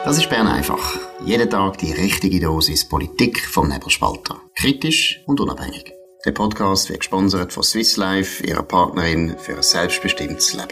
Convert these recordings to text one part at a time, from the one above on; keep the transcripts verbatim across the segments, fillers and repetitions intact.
Das ist Bern einfach. Jeden Tag die richtige Dosis Politik vom Nebelspalter. Kritisch und unabhängig. Der Podcast wird gesponsert von Swiss Life, ihrer Partnerin für ein selbstbestimmtes Leben.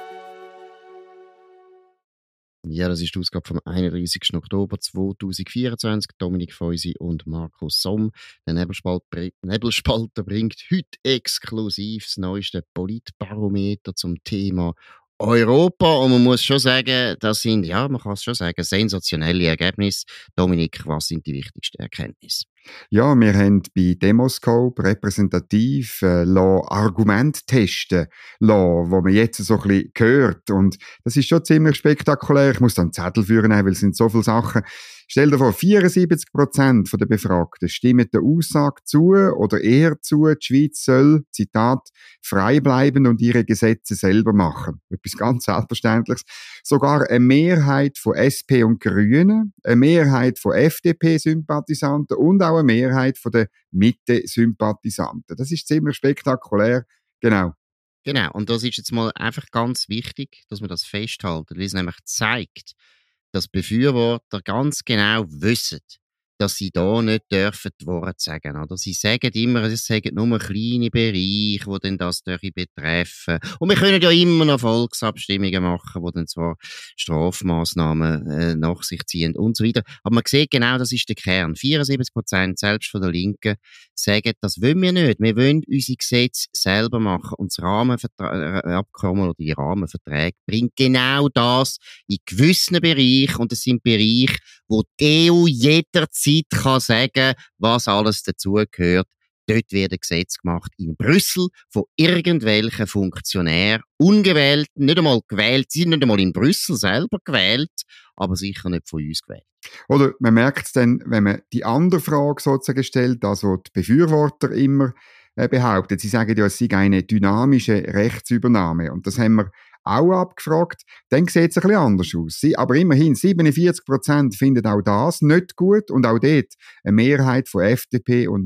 Ja, das ist die Ausgabe vom einunddreißigsten Oktober zweitausendvierundzwanzig. Dominik Feusi und Markus Somm. Der Nebelspalt, Nebelspalter bringt heute exklusiv das neueste Politbarometer zum Thema Europa. Und man muss schon sagen, das sind, ja, man kann es schon sagen, sensationelle Ergebnisse. Dominik, was sind die wichtigsten Erkenntnisse? Ja, wir haben bei Demoscope repräsentativ äh, Argument testen lassen, wo man jetzt so ein bisschen hört. Und das ist schon ziemlich spektakulär. Ich muss dann einen Zettel führen, weil es sind so viele Sachen. Stell dir vor, vierundsiebzig Prozent der Befragten stimmen der Aussage zu oder eher zu, die Schweiz soll, Zitat, frei bleiben und ihre Gesetze selber machen. Etwas ganz Selbstverständliches. Sogar eine Mehrheit von S P und Grünen, eine Mehrheit von F D P-Sympathisanten und auch eine Mehrheit von der Mitte-Sympathisanten. Das ist ziemlich spektakulär. Genau. Genau, und das ist jetzt mal einfach ganz wichtig, dass man das festhalten, weil es nämlich zeigt, dass Befürworter ganz genau wissen, dass sie da nicht dürfen die Worte sagen. Oder? Sie sagen immer, es sagen nur kleine Bereiche, die dann das betreffen. Und wir können ja immer noch Volksabstimmungen machen, die dann zwar Strafmaßnahmen äh, nach sich ziehen und so weiter. Aber man sieht genau, das ist der Kern. vierundsiebzig Prozent, selbst von der Linken, sagen, das wollen wir nicht. Wir wollen unsere Gesetze selber machen. Und das Rahmenabkommen oder die Rahmenverträge bringt genau das in gewissen Bereichen. Und das sind Bereiche, wo die E U jederzeit kann sagen, was alles dazugehört. Dort werden Gesetze gemacht in Brüssel von irgendwelchen Funktionären, ungewählt, nicht einmal gewählt, sie sind nicht einmal in Brüssel selber gewählt, aber sicher nicht von uns gewählt. Oder man merkt es dann, wenn man die andere Frage sozusagen stellt, also die Befürworter immer äh, behaupten, sie sagen ja, es sei eine dynamische Rechtsübernahme. Und das haben wir auch abgefragt, dann sieht es ein bisschen anders aus. Sie, aber immerhin, siebenundvierzig Prozent finden auch das nicht gut und auch dort eine Mehrheit von F D P und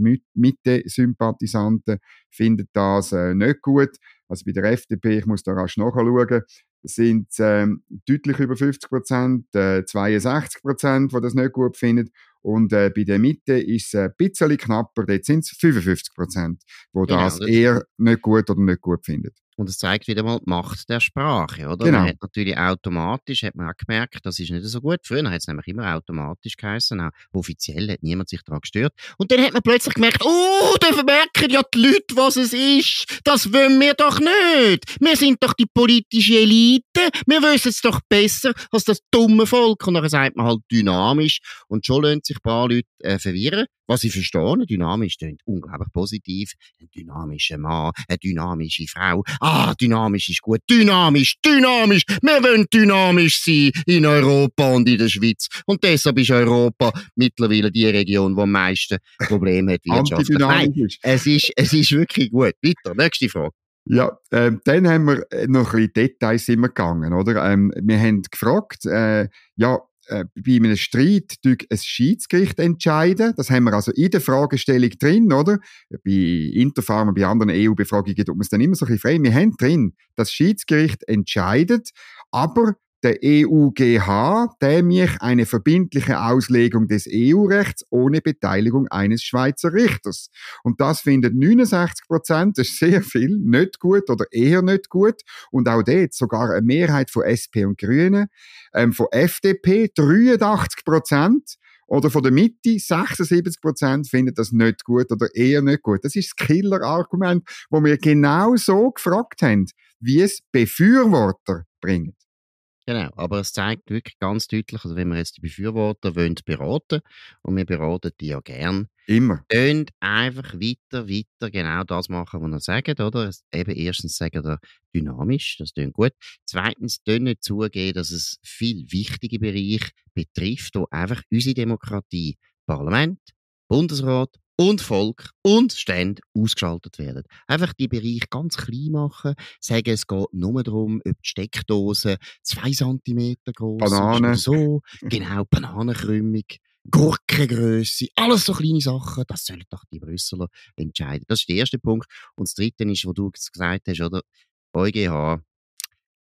Mitte-Sympathisanten findet das äh, nicht gut. Also bei der F D P, ich muss da rasch nachschauen, sind ähm, deutlich über fünfzig Prozent, äh, zweiundsechzig Prozent, die das nicht gut finden. Und äh, bei der Mitte ist es ein bisschen knapper, dort sind es fünfundfünfzig Prozent, die genau, das eher nicht gut oder nicht gut finden. Und es zeigt wieder mal die Macht der Sprache, oder? Genau. Man hat natürlich automatisch, hat man auch gemerkt, das ist nicht so gut. Früher hat es nämlich immer automatisch geheißen, auch offiziell hat niemand sich daran gestört. Und dann hat man plötzlich gemerkt, oh, da merken ja die Leute, was es ist. Das wollen wir doch nicht. Wir sind doch die politische Elite. Wir wissen es doch besser als das dumme Volk. Und dann sagt man halt dynamisch. Und schon lassen sich ein paar Leute äh, verwirren. Was ich verstehe, dynamisch klingt unglaublich positiv. Ein dynamischer Mann, eine dynamische Frau. Ah, dynamisch ist gut. Dynamisch, dynamisch. Wir wollen dynamisch sein in Europa und in der Schweiz. Und deshalb ist Europa mittlerweile die Region, die am meisten Probleme hat wirtschaftlich. Nein, es ist, es ist wirklich gut. Weiter, nächste Frage. Ja, äh, dann haben wir noch ein bisschen Details sind wir gegangen, oder? Ähm, wir haben gefragt, äh, ja, äh, bei einem Streit durch ein Schiedsgericht entscheiden. Das haben wir also in der Fragestellung drin, oder? Bei Interpharma, bei anderen E U-Befragungen tut man es dann immer so ein bisschen frei. Wir haben drin, das Schiedsgericht entscheidet, aber der E U G H, der mich eine verbindliche Auslegung des E U-Rechts ohne Beteiligung eines Schweizer Richters. Und das finden neunundsechzig Prozent, das ist sehr viel, nicht gut oder eher nicht gut. Und auch dort sogar eine Mehrheit von S P und Grünen, ähm, von F D P dreiundachtzig Prozent oder von der Mitte sechsundsiebzig Prozent finden das nicht gut oder eher nicht gut. Das ist das Killer-Argument, wo wir genau so gefragt haben, wie es Befürworter bringen. Genau, aber es zeigt wirklich ganz deutlich, also wenn wir jetzt die Befürworter wollen beraten, und wir beraten die ja gern, immer. Könnt einfach weiter, weiter genau das machen, was ihr sagt, oder? Eben erstens sagen wir dynamisch, das klingt gut. Zweitens, könnt nicht zugeben, dass es viel wichtige Bereiche betrifft, wo einfach unsere Demokratie, Parlament, Bundesrat und Volk und Stände ausgeschaltet werden. Einfach die Bereiche ganz klein machen, sagen, es geht nur darum, ob die Steckdose zwei Zentimeter groß ist oder so. Genau, Bananenkrümmung, Gurkengrösse, alles so kleine Sachen, das sollen doch die Brüsseler entscheiden. Das ist der erste Punkt. Und das dritte ist, wo du gesagt hast, oder? E U G H,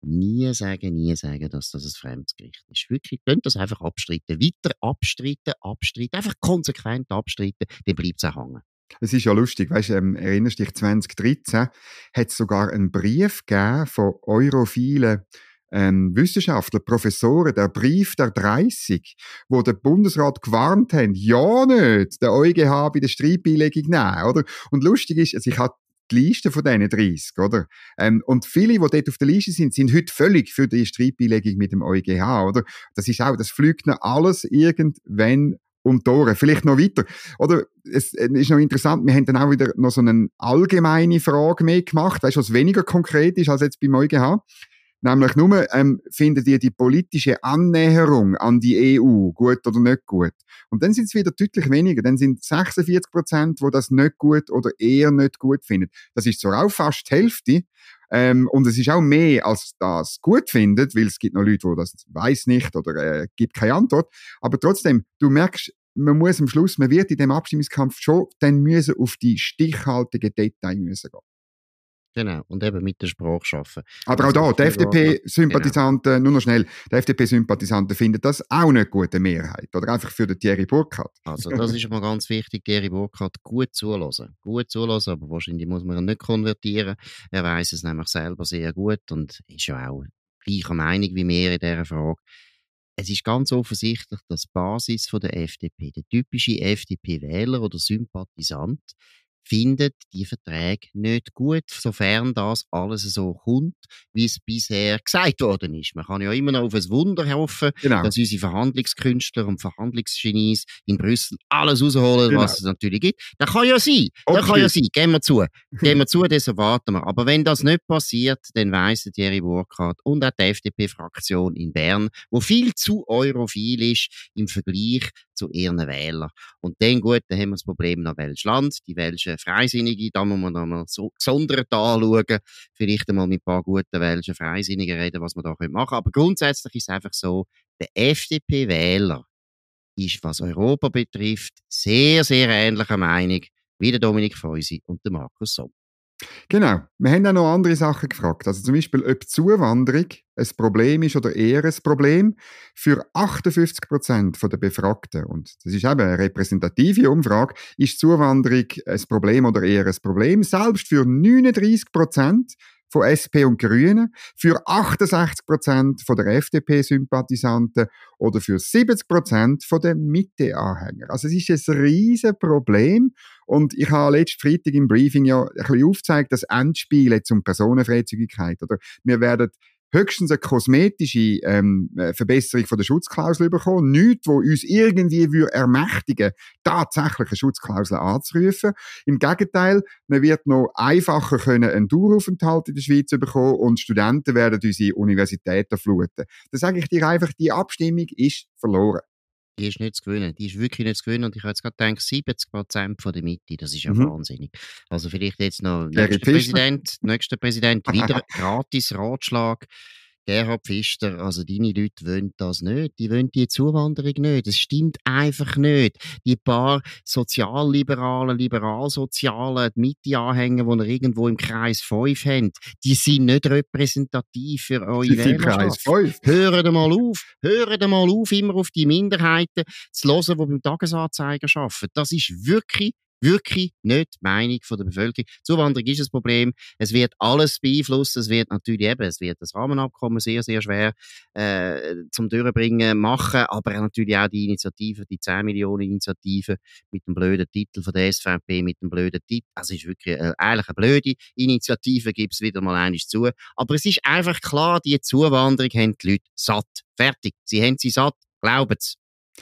nie sagen, nie sagen, dass das ein fremdes Gericht ist. Wirklich, könnt das einfach abstreiten. Weiter abstreiten, abstreiten, einfach konsequent abstreiten, dann bleibt es auch hängen. Es ist ja lustig, weißt, ähm, erinnerst dich, zwanzig dreizehn hat es sogar einen Brief gegeben von europhilen ähm, Wissenschaftler, Professoren, der Brief der dreißig, wo der Bundesrat gewarnt haben, ja nicht, der EuGH bei der Streitbeilegung nehmen, oder? Und lustig ist, also ich habe die Liste von diesen dreißig, oder? Ähm, und viele, die dort auf der Liste sind, sind heute völlig für die Streitbeilegung mit dem EuGH, oder? Das ist auch, das fliegt noch alles irgendwann um die Ohren. Vielleicht noch weiter. Oder, es ist noch interessant, wir haben dann auch wieder noch so eine allgemeine Frage mehr gemacht, weißt du, was weniger konkret ist als jetzt beim EuGH. Nämlich nur, ähm, findet ihr die politische Annäherung an die E U gut oder nicht gut? Und dann sind es wieder deutlich weniger. Dann sind sechsundvierzig Prozent, die das nicht gut oder eher nicht gut finden. Das ist zwar auch fast die Hälfte, ähm, und es ist auch mehr, als das gut findet, weil es gibt noch Leute, die das weiss nicht oder äh, gibt keine Antwort. Aber trotzdem, du merkst, man muss am Schluss, man wird in dem Abstimmungskampf schon dann müssen auf die stichhaltigen Details müssen gehen. Genau, und eben mit der Sprache arbeiten. Aber also auch da, die F D P-Sympathisanten, genau. nur noch schnell, die F D P-Sympathisanten finden das auch nicht gute Mehrheit. Oder einfach für den Thierry Burkhardt. Also das ist mal ganz wichtig, Thierry Burkhardt gut zuhören. Gut zuhören, aber wahrscheinlich muss man ihn nicht konvertieren. Er weiss es nämlich selber sehr gut und ist ja auch gleicher Meinung wie wir in dieser Frage. Es ist ganz offensichtlich, dass die Basis von der F D P, der typische F D P-Wähler oder Sympathisant, findet die Verträge nicht gut, sofern das alles so kommt, wie es bisher gesagt worden ist. Man kann ja immer noch auf ein Wunder hoffen, genau. dass unsere Verhandlungskünstler und Verhandlungsgenies in Brüssel alles rausholen, genau. was es natürlich gibt. Das kann ja sein. Okay. Das kann ja sein. Gehen wir zu. Gehen wir zu, das erwarten wir. Aber wenn das nicht passiert, dann weiss Thierry Burkhardt und auch die F D P-Fraktion in Bern, wo viel zu europhil ist im Vergleich zu ihren Wählern. Und dann gut, dann haben wir das Problem noch welches Land, die welche Freisinnige, da muss man noch mal so gesondert anschauen, vielleicht einmal mit ein paar guten welchen Freisinnigen reden, was man da machen können. Aber grundsätzlich ist es einfach so, der F D P-Wähler ist, was Europa betrifft, sehr, sehr ähnlicher Meinung wie der Dominik Feusi und der Markus Somm. Genau. Wir haben auch noch andere Sachen gefragt. Also zum Beispiel, ob Zuwanderung ein Problem ist oder eher ein Problem. Für achtundfünfzig Prozent der Befragten, und das ist eben eine repräsentative Umfrage, ist Zuwanderung ein Problem oder eher ein Problem. Selbst für neununddreissig Prozent von S P und Grünen, für achtundsechzig Prozent von der F D P-Sympathisanten oder für siebzig Prozent von den Mitte-Anhängern. Also es ist ein riesen Problem. Und ich habe letzten Freitag im Briefing ja ein bisschen aufgezeigt, das Endspiel jetzt um Personenfreizügigkeit. Oder wir werden höchstens eine kosmetische ähm, Verbesserung von der Schutzklausel bekommen. Nichts, wo uns irgendwie würde ermächtigen, tatsächlich eine Schutzklausel anzurufen. Im Gegenteil, man wird noch einfacher können einen Daueraufenthalt in der Schweiz bekommen und Studenten werden unsere Universitäten fluten. Da sage ich dir einfach, die Abstimmung ist verloren. Die ist nicht zu gewinnen. Die ist wirklich nicht zu gewinnen. Und ich habe jetzt gerade gedacht, siebzig Prozent von der Mitte, das ist ja mhm. wahnsinnig. Also vielleicht jetzt noch nächster Präsident, nächster Präsident, wieder gratis Ratschlag. Gerhard Pfister, also deine Leute wollen das nicht. Die wollen die Zuwanderung nicht. Das stimmt einfach nicht. Die paar sozialliberalen, liberalsozialen Mitte-Anhänger, die ihr irgendwo im Kreis fünf habt, die sind nicht repräsentativ für eure Wählerschaft. Hört mal auf, hört mal auf, immer auf die Minderheiten zu hören, die beim Tagesanzeiger arbeiten. Das ist wirklich Wirklich nicht die Meinung von der Bevölkerung. Zuwanderung ist ein Problem. Es wird alles beeinflussen. Es wird natürlich eben, es wird das Rahmenabkommen sehr, sehr schwer äh, zum Durchbringen machen. Aber natürlich auch die Initiative, die zehn Millionen Initiative mit dem blöden Titel von der S V P, mit dem blöden Titel. Also es ist wirklich äh, eigentlich eine blöde Initiative, gibt es wieder mal einiges zu. Aber es ist einfach klar, die Zuwanderung haben die Leute satt. Fertig. Sie haben sie satt. Glauben Sie.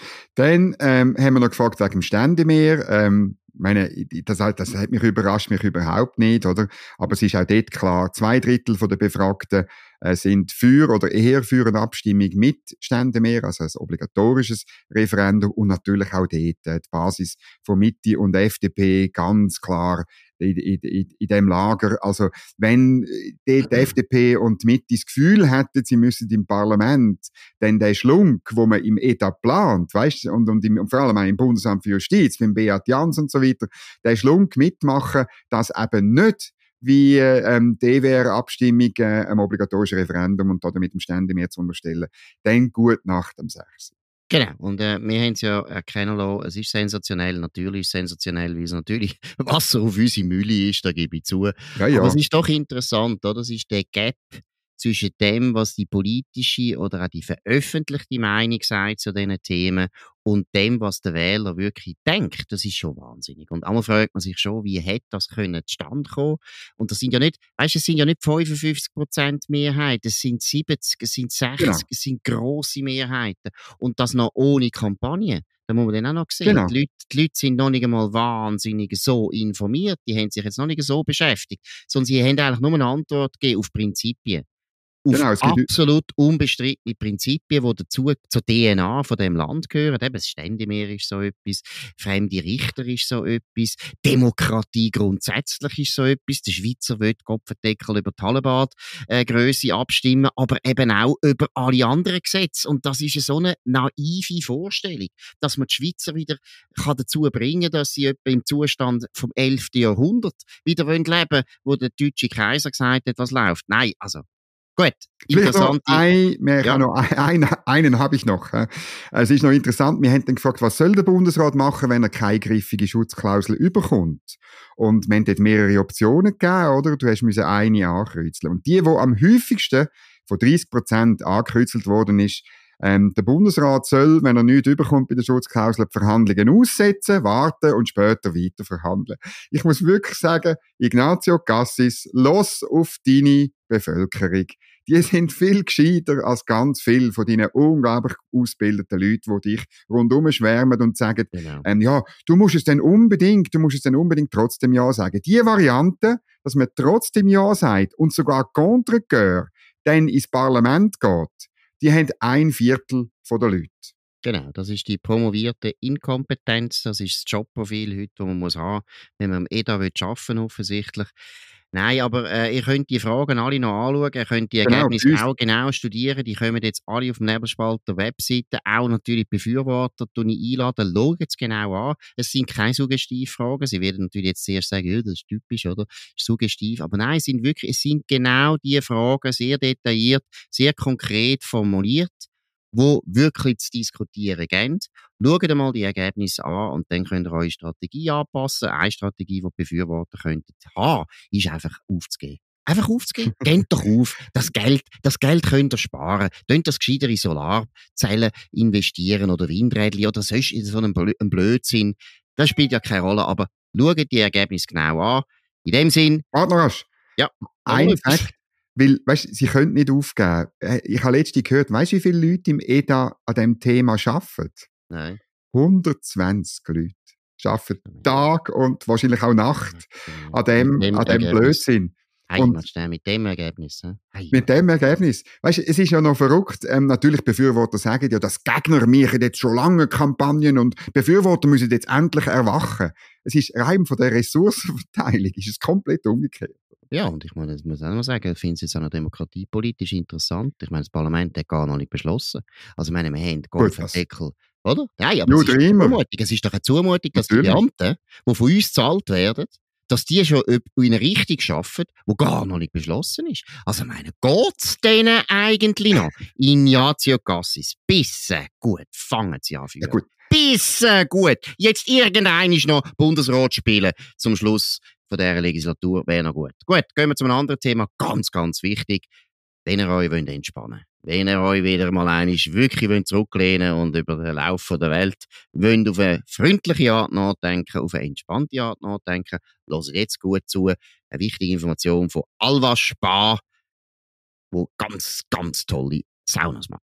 Dann ähm, haben wir noch gefragt wegen dem Ständemeer. Ähm, meine, das, das hat mich überrascht, mich überhaupt nicht, oder? Aber es ist auch dort klar, zwei Drittel der Befragten äh, sind für oder eher für eine Abstimmung mit Ständemeer, also ein obligatorisches Referendum, und natürlich auch dort äh, die Basis von Mitte und F D P ganz klar in, in, in, in dem Lager. Also wenn die, die F D P und die Mitte das Gefühl hätten, sie müssen im Parlament dann den Schlunk, wo man im Etat plant, weißt, und, und, im, und vor allem auch im Bundesamt für Justiz, mit Beat Jans und so weiter, den Schlunk mitmachen, dass eben nicht wie ähm, die E W R-Abstimmung äh, einem obligatorischen Referendum und damit dem Stände mehr zu unterstellen. Dann gut Nacht am sechsten Genau, und äh, wir haben es ja erkennen lassen, es ist sensationell, natürlich ist es sensationell, weil es natürlich Wasser auf unsere Mühle ist, da gebe ich zu. Ja, ja. Aber es ist doch interessant, oder? Das ist der Gap zwischen dem, was die politische oder auch die veröffentlichte Meinung sagt zu diesen Themen und dem, was der Wähler wirklich denkt. Das ist schon wahnsinnig. Und einmal fragt man sich schon, wie hätte das können zustande kommen? Und das sind ja nicht, weißt, es sind ja nicht fünfundfünfzig Prozent Mehrheit, es sind siebzig, es sind sechzig, Genau. es sind grosse Mehrheiten. Und das noch ohne Kampagne. Da muss man dann auch noch sehen. Genau. Die Leute, die Leute sind noch nicht einmal wahnsinnig so informiert, die haben sich jetzt noch nicht so beschäftigt, sondern sie haben eigentlich nur eine Antwort gegeben auf Prinzipien. Auf Genau, es gibt- absolut unbestrittene Prinzipien, die dazu zur D N A von dem Land gehören. Eben, das Ständemeer ist so etwas, fremde Richter ist so etwas, Demokratie grundsätzlich ist so etwas. Der Schweizer will Kopfendeckel über die Hallenbadgrösse abstimmen, aber eben auch über alle anderen Gesetze. Und das ist so eine naive Vorstellung, dass man die Schweizer wieder kann dazu bringen, dass sie etwa im Zustand vom elften Jahrhundert wieder leben wollen, wo der deutsche Kaiser gesagt hat, was läuft. Nein, also gut, Vielleicht noch interessante... ein, wir Ja. haben noch ein, einen, einen habe ich noch. hä. Es ist noch interessant, wir haben dann gefragt, was soll der Bundesrat machen, wenn er keine griffige Schutzklausel überkommt? Und wir haben dort mehrere Optionen gegeben, oder? Du hast müssen eine ankreuzeln. Und die, die am häufigsten von dreißig Prozent angekreuzelt worden ist, ähm, der Bundesrat soll, wenn er nichts überkommt bei der Schutzklausel, die Verhandlungen aussetzen, warten und später weiter verhandeln. Ich muss wirklich sagen, Ignazio Cassis, los auf deine Bevölkerung. Die sind viel gescheiter als ganz viele von deinen unglaublich ausgebildeten Leuten, die dich rundum schwärmen und sagen, Genau. ähm, ja, du musst es dann unbedingt, du musst es dann unbedingt trotzdem Ja sagen. Die Variante, dass man trotzdem Ja sagt und sogar contre cœur dann ins Parlament geht, die haben ein Viertel von der Leute. Genau, das ist die promovierte Inkompetenz, das ist das Jobprofil heute, das man muss haben, wenn man am E D A arbeiten will, offensichtlich. Nein, aber äh, ihr könnt die Fragen alle noch anschauen, ihr könnt die Genau, Ergebnisse uns- auch genau studieren, die kommen jetzt alle auf dem Nebelspalter Webseite, auch natürlich die Befürworter, die ich einladen, schaut es genau an. Es sind keine Suggestivfragen, sie werden natürlich jetzt zuerst sagen, ja, das ist typisch, oder? Ist suggestiv, aber nein, es sind wirklich, es sind genau die Fragen, sehr detailliert, sehr konkret formuliert, wo wirklich zu diskutieren gehen. Schaut einmal die Ergebnisse an und dann könnt ihr eure Strategie anpassen. Eine Strategie, die die Befürworter könnten haben, ist einfach aufzugeben. Einfach aufzugeben. Geht doch auf. Das Geld, das Geld könnt ihr sparen. Könnt das gescheiter in Solarzellen investieren oder Windrädchen oder sonst in so einen Blö- einen Blödsinn. Das spielt ja keine Rolle, aber schaut die Ergebnisse genau an. In dem Sinn, Warte noch rasch. ja, Ein etwas. Fakt, weil, weißt, sie können nicht aufgeben. Äh, Ich habe letztens gehört, weißt du, wie viele Leute im E D A an diesem Thema arbeiten? Nein. hundertzwanzig Leute arbeiten Tag und wahrscheinlich auch Nacht an dem, Mit dem an dem Ergebnis. Blödsinn. Hey, Und- mal schnell, mit dem Ergebnis. He? Hey, Mit dem Ergebnis. Weißt du, es ist ja noch verrückt. Ähm, natürlich, Befürworter sagen ja, dass Gegner machen jetzt schon lange Kampagnen und Befürworter müssen jetzt endlich erwachen. Es ist rein von der Ressourcenverteilung, ist es komplett umgekehrt. Ja, und ich meine, das muss ich auch noch sagen, ich finde es jetzt auch noch demokratiepolitisch interessant. Ich meine, das Parlament hat gar noch nicht beschlossen. Also, ich meine, wir haben Gut, das- Kopfendeckel, oder? Nein, aber Nur es ist, eine immer. Zumutung. Es ist doch eine Zumutung, dass die Natürlich. Beamten, die von uns gezahlt werden, dass die schon in eine Richtung arbeiten, die gar noch nicht beschlossen ist. Also, ich meine, geht's denen eigentlich noch? Ignazio Cassis, bissen gut, fangen sie an. Ja, gut. Bissen gut. Jetzt irgendein ist noch Bundesrat spielen zum Schluss von dieser Legislatur, wäre noch gut. Gut, gehen wir zu einem anderen Thema, ganz, ganz wichtig. Wenn ihr euch wollt entspannen wollt, wenn ihr euch wieder mal einmal wirklich wollt zurücklehnen und über den Lauf der Welt wollt auf eine freundliche Art nachdenken, auf eine entspannte Art nachdenken, hört jetzt gut zu. Eine wichtige Information von Alva Spa, wo ganz, ganz tolle Saunas macht.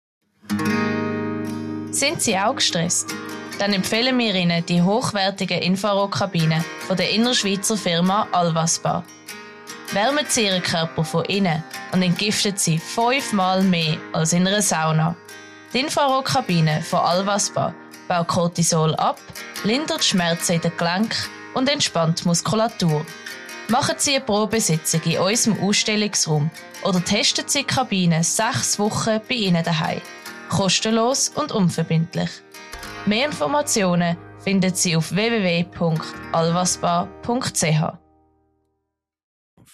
Sind Sie auch gestresst? Dann empfehlen wir Ihnen die hochwertige Infrarotkabine von der innerschweizer Firma Alvaspa. Wärmen Sie Ihren Körper von innen und entgiftet Sie fünfmal mehr als in einer Sauna. Die Infrarotkabine von Alvaspa baut Cortisol ab, lindert Schmerzen in den Gelenken und entspannt die Muskulatur. Machen Sie eine Probesitzung in unserem Ausstellungsraum oder testen Sie die Kabine sechs Wochen bei Ihnen daheim. Kostenlos und unverbindlich. Mehr Informationen finden Sie auf w w w punkt alvaspa punkt c h.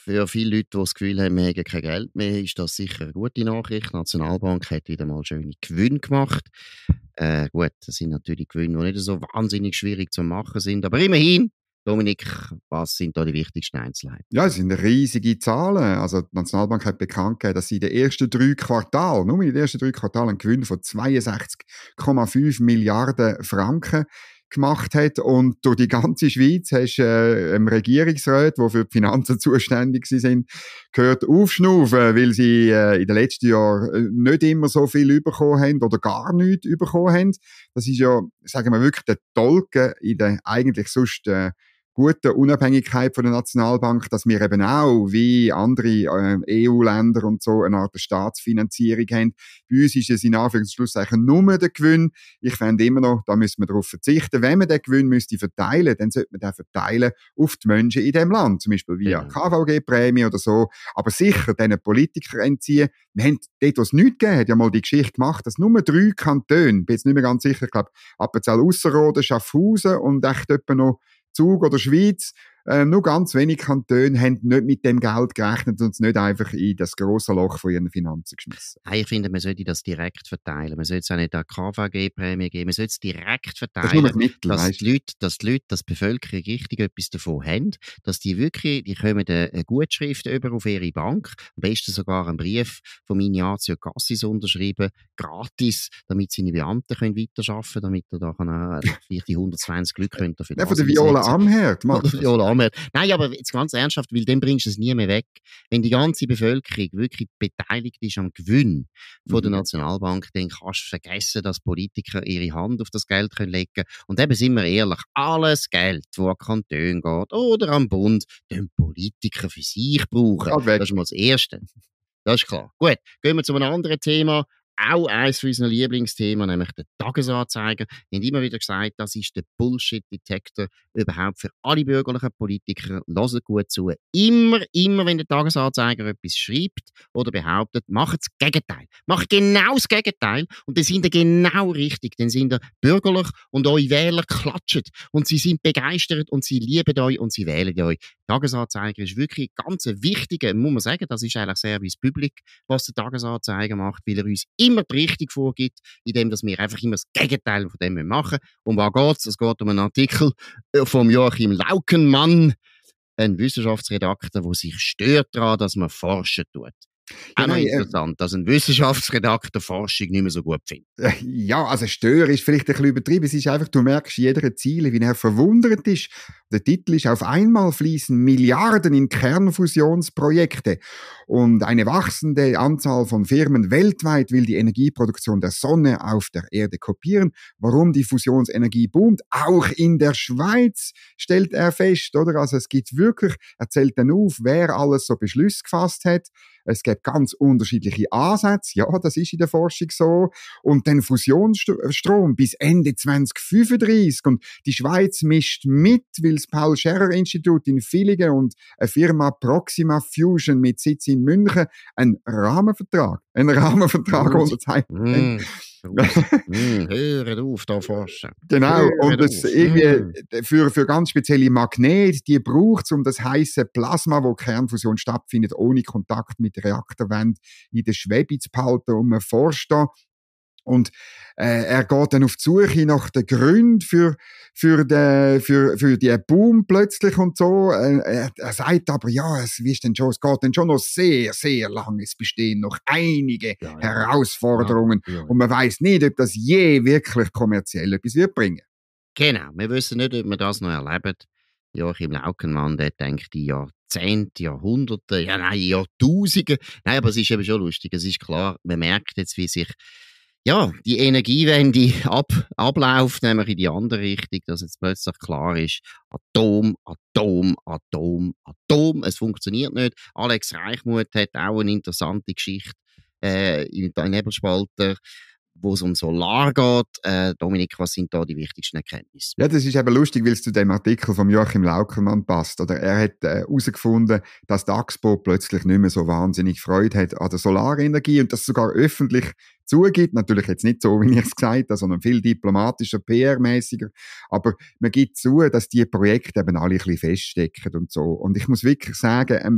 für viele Leute, die das Gefühl haben, wir haben kein Geld mehr, ist das sicher eine gute Nachricht. Die Nationalbank hat wieder mal schöne Gewinne gemacht. Äh, gut, das sind natürlich Gewinne, die nicht so wahnsinnig schwierig zu machen sind, aber immerhin. Dominik, was sind da die wichtigsten Einzelheiten? Ja, es sind riesige Zahlen. Also die Nationalbank hat bekannt gegeben, dass sie in den ersten drei Quartalen, nur in den ersten drei Quartalen einen Gewinn von zweiundsechzig Komma fünf Milliarden Franken gemacht hat. Und durch die ganze Schweiz hast du äh, einem Regierungsrat, die für die Finanzen zuständig sind, gehört aufschnaufen, weil sie äh, in den letzten Jahren äh, nicht immer so viel bekommen haben oder gar nichts bekommen haben. Das ist ja, sagen wir wirklich, der Tolken in der eigentlich sonst äh, gute Unabhängigkeit von der Nationalbank, dass wir eben auch, wie andere äh, E U-Länder und so, eine Art Staatsfinanzierung haben. Bei uns ist es in Anführungszeichen nur der Gewinn. Ich fände immer noch, da müssen wir darauf verzichten. Wenn man den Gewinn müsste verteilen, dann sollte man den verteilen auf die Menschen in dem Land, zum Beispiel via Genau. K V G-Prämie oder so. Aber sicher diesen Politikern entziehen. Wir haben dort, wo es nichts gegeben hat, ja mal die Geschichte gemacht, dass nur drei Kantone, bin jetzt nicht mehr ganz sicher, ich glaube Appenzell-Ausserrhoden, Schaffhausen und echt etwa noch Zug oder Schweiz, äh, nur ganz wenige Kantone haben nicht mit dem Geld gerechnet und es nicht einfach in das grosse Loch von ihren Finanzen geschmissen. Hey, ich finde, man sollte das direkt verteilen. Man sollte es auch nicht an K V G-Prämie geben. Man sollte es direkt verteilen, Das ist nur das Mittel, dass, weißt die Leute, dass die Leute, dass die Bevölkerung richtig etwas davon haben, dass die wirklich, die kommen eine, eine Gutschrift über auf ihre Bank, am besten sogar einen Brief von Ignazio Cassis unterschreiben, gratis, damit seine Beamten können weiterarbeiten können, damit er da kann, äh, vielleicht die hundertzwanzig Leute können dafür Ja, von der Viola Amherd macht das. Viola Amherd. Nein, aber jetzt ganz ernsthaft, weil dann bringst du es nie mehr weg. Wenn die ganze Bevölkerung wirklich beteiligt ist am Gewinn von Mhm. der Nationalbank, dann kannst du vergessen, dass Politiker ihre Hand auf das Geld können legen können. Und eben, sind wir ehrlich, alles Geld, das an Kantone geht oder am Bund, den Politiker für sich brauchen. Geht weg. Das ist mal das Erste. Das ist klar. Gut, gehen wir zu einem anderen Thema. Auch eines unserer Lieblingsthemen, nämlich der Tagesanzeiger. Wir haben immer wieder gesagt, das ist der Bullshit-Detektor überhaupt für alle bürgerlichen Politiker. Hört gut zu. Immer, immer, wenn der Tagesanzeiger etwas schreibt oder behauptet, macht das Gegenteil. Macht genau das Gegenteil und dann sind ihr genau richtig. Dann sind ihr bürgerlich und eure Wähler klatschen und sie sind begeistert und sie lieben euch und sie wählen euch. Der Tagesanzeiger ist wirklich ganz ein wichtiger, muss man sagen, das ist eigentlich Service Public, was der Tagesanzeiger macht, weil er uns immer die Richtung vorgibt, indem dass wir einfach immer das Gegenteil von dem machen. Um was geht's? Es geht um einen Artikel von Joachim Laukenmann, ein Wissenschaftsredakteur, der sich stört daran, dass man forschen tut. Auch Ja, noch nein, äh, interessant, dass ein Wissenschaftsredakteur Forschung nicht mehr so gut findet. Äh, Ja, also Stör ist vielleicht ein bisschen übertrieben. Es ist einfach, du merkst jeder Ziele, wie er verwundert ist. Der Titel ist: Auf einmal fließen Milliarden in Kernfusionsprojekte. Und eine wachsende Anzahl von Firmen weltweit will die Energieproduktion der Sonne auf der Erde kopieren. Warum die Fusionsenergie boomt? Auch in der Schweiz, stellt er fest, oder? Also es gibt wirklich, er zählt dann auf, wer alles so Beschlüsse gefasst hat. Es gibt ganz unterschiedliche Ansätze. Ja, das ist in der Forschung so. Und dann Fusionsstrom bis Ende zwanzig fünfunddreißig. Und die Schweiz mischt mit, weil das Paul-Scherrer-Institut in Villingen und eine Firma Proxima Fusion mit Sitz in München einen Rahmenvertrag, einen Rahmenvertrag Mm. unterzeichnet haben. Mm. mm. Hört auf, da forschen. Genau, Hört und das auf. irgendwie für, für ganz spezielle Magnete, die braucht es, um das heiße Plasma, wo Kernfusion stattfindet, ohne Kontakt mit der Reaktorwand in der Schwebe zu behalten. Und man forscht da. Und äh, er geht dann auf die Suche nach den Gründen für, für, den, für, für die Boom plötzlich und so. Äh, er, er sagt aber, ja, es, wie ist denn schon, es geht dann schon noch sehr, sehr lang. Es bestehen noch einige Ja, ja. Herausforderungen. Ja, ja. Und man weiß nicht, ob das je wirklich kommerziell etwas wird bringen. Genau, wir wissen nicht, ob wir das noch erleben. Joachim Laukenmann, der denkt in Jahrzehnte, Jahrhunderte, ja nein, Jahrtausende. Nein, aber es ist eben schon lustig. Es ist klar, man merkt jetzt, wie sich ja, die Energiewende ab, abläuft, nämlich in die andere Richtung, dass jetzt plötzlich klar ist, Atom, Atom, Atom, Atom. Es funktioniert nicht. Alex Reichmuth hat auch eine interessante Geschichte äh, in der Nebelspalter, wo es um Solar geht. Äh, Dominik, was sind da die wichtigsten Erkenntnisse? Ja, das ist eben lustig, weil es zu dem Artikel von Joachim Laukermann passt. Oder er hat herausgefunden, äh, dass die Axpo plötzlich nicht mehr so wahnsinnig Freude hat an der Solarenergie und das sogar öffentlich zugibt. Natürlich jetzt nicht so, wie ich es gesagt habe, sondern viel diplomatischer, P R-mäßiger. Aber man gibt zu, dass die Projekte eben alle ein bisschen feststecken und so. Und ich muss wirklich sagen, ähm,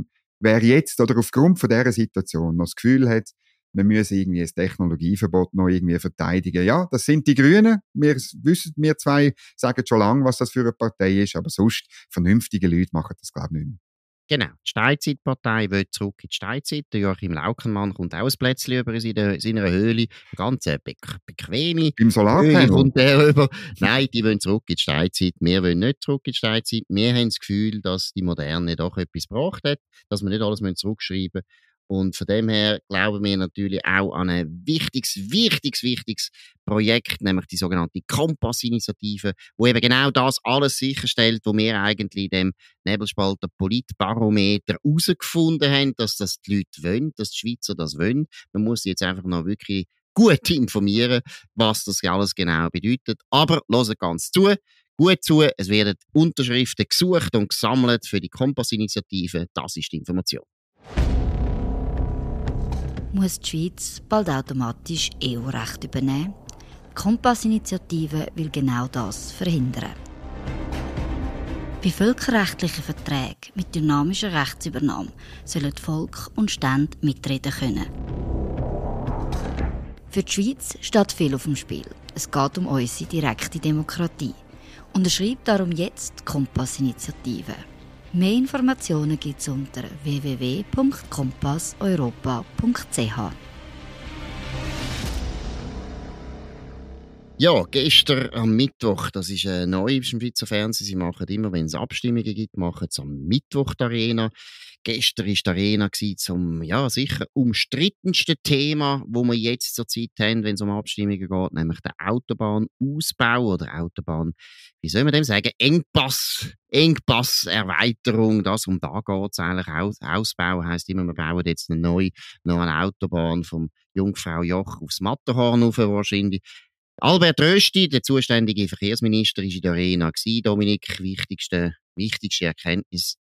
wer jetzt oder aufgrund von dieser Situation noch das Gefühl hat, wir müssen irgendwie ein Technologieverbot noch irgendwie verteidigen. Ja, das sind die Grünen. Wir wissen, wir zwei sagen schon lange, was das für eine Partei ist, aber sonst vernünftige Leute machen das, glaube ich, nicht mehr. Genau, die Steinzeitpartei will zurück in die Steinzeit. Der Joachim Laukenmann kommt auch ein Plätzchen über in seiner, seiner Höhle. Eine ganz äh, be bequeme Beim Solarpanel? Höhle kommt der über. Nein, die wollen zurück in die Steinzeit. Wir wollen nicht zurück in die Steinzeit. Wir haben das Gefühl, dass die Moderne doch etwas gebracht hat, dass wir nicht alles zurückschreiben müssen. Und von dem her glauben wir natürlich auch an ein wichtiges, wichtiges, wichtiges Projekt, nämlich die sogenannte Kompass-Initiative, wo eben genau das alles sicherstellt, wo wir eigentlich in dem Nebelspalter Politbarometer herausgefunden haben, dass das die Leute wollen, dass die Schweizer das wollen. Man muss jetzt einfach noch wirklich gut informieren, was das alles genau bedeutet. Aber hört ganz zu. Gut zu, es werden Unterschriften gesucht und gesammelt für die Kompass-Initiative. Das ist die Information. Muss die Schweiz bald automatisch E U-Recht übernehmen? Die Kompass-Initiative will genau das verhindern. Bei völkerrechtlichen Verträgen mit dynamischer Rechtsübernahme sollen Volk und Stände mitreden können. Für die Schweiz steht viel auf dem Spiel. Es geht um unsere direkte Demokratie. Unterschreibt darum jetzt die Kompass-Initiative. Mehr Informationen gibt es unter w w w punkt kompass europa punkt c h. Ja, gestern am Mittwoch, das ist äh, neu im Schweizer Fernsehen, sie machen immer, wenn es Abstimmungen gibt, machen sie am Mittwoch die Arena. Gestern war die Arena zum, ja, sicher umstrittensten Thema, wo wir jetzt zur Zeit haben, wenn es um Abstimmungen geht, nämlich der Autobahnausbau oder Autobahn, wie soll man dem sagen, Engpass, Engpasserweiterung, das, um da geht es eigentlich. Aus, Ausbau heisst immer, wir bauen jetzt eine neue, noch eine Autobahn vom Jungfrau Joch aufs Matterhorn rauf wahrscheinlich. Albert Rösti, der zuständige Verkehrsminister, war in der Arena. Dominik, wichtigste, wichtigste Erkenntnis?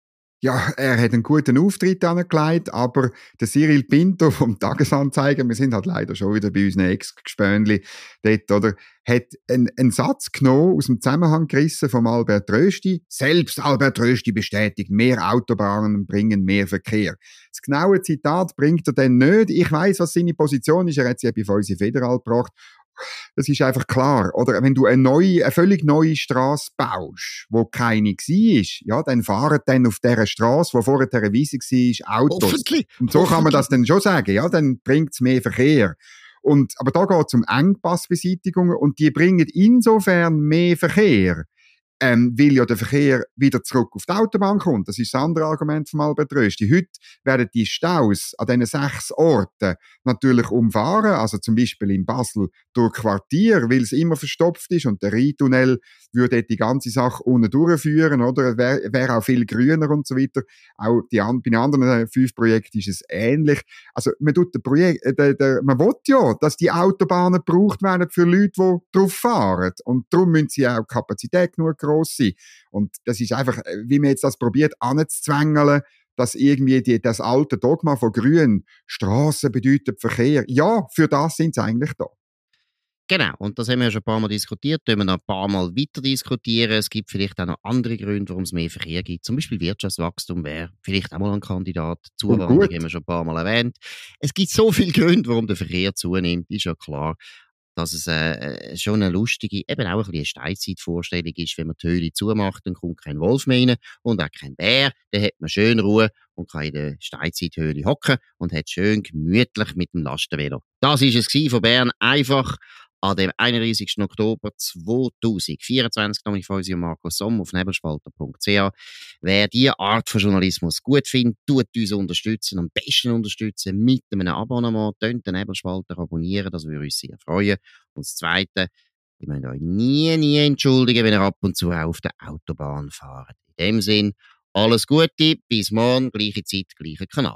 Ja, er hat einen guten Auftritt angelegt, aber der Cyril Pinto vom Tagesanzeiger, wir sind halt leider schon wieder bei unseren Ex-Gespönli dort, oder, hat einen, einen Satz genommen, aus dem Zusammenhang gerissen vom Albert Rösti. Selbst Albert Rösti bestätigt, mehr Autobahnen bringen mehr Verkehr. Das genaue Zitat bringt er dann nicht. Ich weiss, was seine Position ist. Er hat sie ja bei Feusi Federal gebracht. Das ist einfach klar, oder? Wenn du eine neue, eine völlig neue Strasse baust, wo keine war, ja, dann fahren dann auf dieser Strasse, wo vorher eine Wiese war, Autos. Hoffentlich. Und so kann man das dann schon sagen, ja, dann bringt es mehr Verkehr. Und, aber da geht es um Engpassbeseitigungen und die bringen insofern mehr Verkehr, ähm, weil ja der Verkehr wieder zurück auf die Autobahn kommt. Das ist das andere Argument von Albert Rösti. Heute werden die Staus an diesen sechs Orten natürlich umfahren, also zum Beispiel in Basel durch Quartier, weil es immer verstopft ist und der Rheintunnel würde die ganze Sache unten durchführen, oder? Wäre wär auch viel grüner und so weiter. Auch die, bei den anderen fünf Projekten ist es ähnlich. Also man tut der Projekt, äh, der, der, man will ja, dass die Autobahnen gebraucht werden für Leute, die drauf fahren. Und darum müssen sie auch Kapazität genug gross sein. Und das ist einfach, wie man jetzt das probiert, anzuzwängeln, dass irgendwie die, das alte Dogma von Grün, Strassen bedeutet Verkehr. Ja, für das sind sie eigentlich da. Genau, und das haben wir ja schon ein paar Mal diskutiert, da wir noch ein paar Mal weiter diskutieren. Es gibt vielleicht auch noch andere Gründe, warum es mehr Verkehr gibt. Zum Beispiel Wirtschaftswachstum wäre vielleicht auch mal ein Kandidat. Zuwanderung haben wir schon ein paar Mal erwähnt. Es gibt so viele Gründe, warum der Verkehr zunimmt, ist ja klar. Dass es äh, schon eine lustige, eben auch ein bisschen eine Steinzeitvorstellung ist, wenn man die Höhle zumacht, dann kommt kein Wolf mehr rein und auch kein Bär, dann hat man schön Ruhe und kann in der Steinzeithöhle hocken und hat schön gemütlich mit dem Lastenvelo. Das war es von Bern, einfach an dem einunddreißigsten Oktober zweitausendvierundzwanzig, noch mit Feusi und Markus Somm auf nebelspalter punkt c h. Wer diese Art von Journalismus gut findet, tut uns unterstützen, am besten unterstützen mit einem Abonnement. Tönt den Nebelspalter abonnieren, das würde uns sehr freuen. Und das Zweite, ihr müsst euch nie, nie entschuldigen, wenn ihr ab und zu auch auf der Autobahn fahrt. In dem Sinn, alles Gute, bis morgen, gleiche Zeit, gleicher Kanal.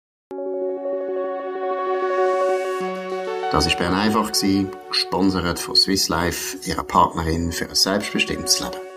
Das war Bern einfach, gesponsert von Swiss Life, ihrer Partnerin für ein selbstbestimmtes Leben.